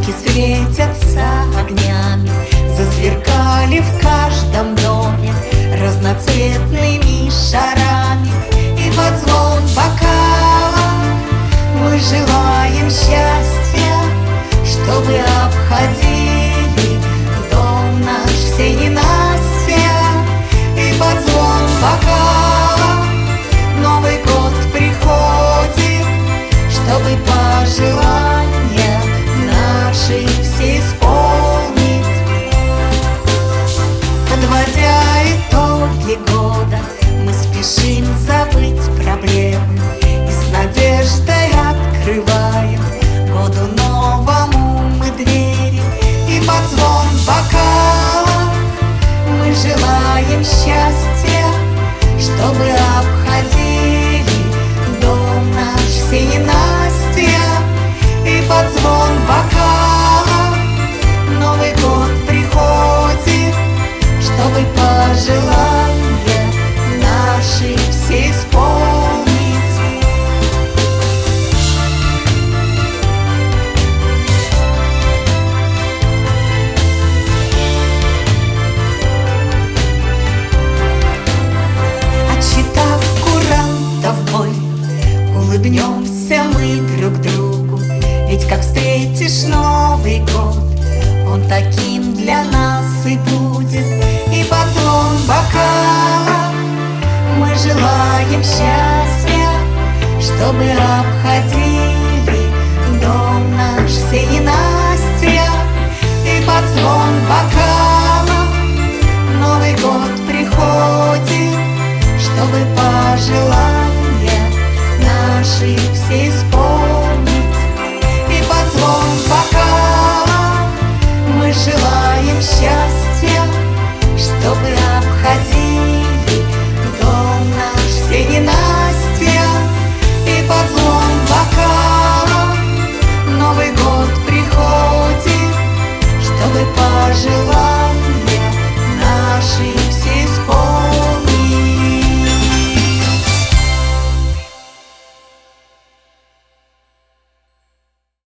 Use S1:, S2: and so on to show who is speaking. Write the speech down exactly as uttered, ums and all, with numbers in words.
S1: елки светятся огнями, засверкали в каждом доме разноцветными шарами. И под звон бокалов мы желаем счастья, чтобы обходили дом наш все ненастья. И под звон бокалов Новый год приходит, чтобы пожелания наши все исполнить. Подводя итоги года, мы спешим забыть проблемы и с надеждой открываем году новому мы двери. И под звон бокалов мы желаем счастья, чтобы обходили дом наш все ненастья. И под звон бокалов Новый год приходит, чтобы пожелания наши все исполнить. Отсчитав курантов бой, улыбнемся мы друг другу, ведь как встретишь Новый год, он таким для нас и будет. И под звон бокалов мы желаем счастья, чтобы обходили дом наш все ненастья. И под звон бокалов Новый год приходит, чтобы пожелания наши все исполнить. И под звон бокалов мы желаем счастья, чтобы обходили дом наш все ненастья. И под звон бокалов Новый год приходит, чтобы пожелания наши все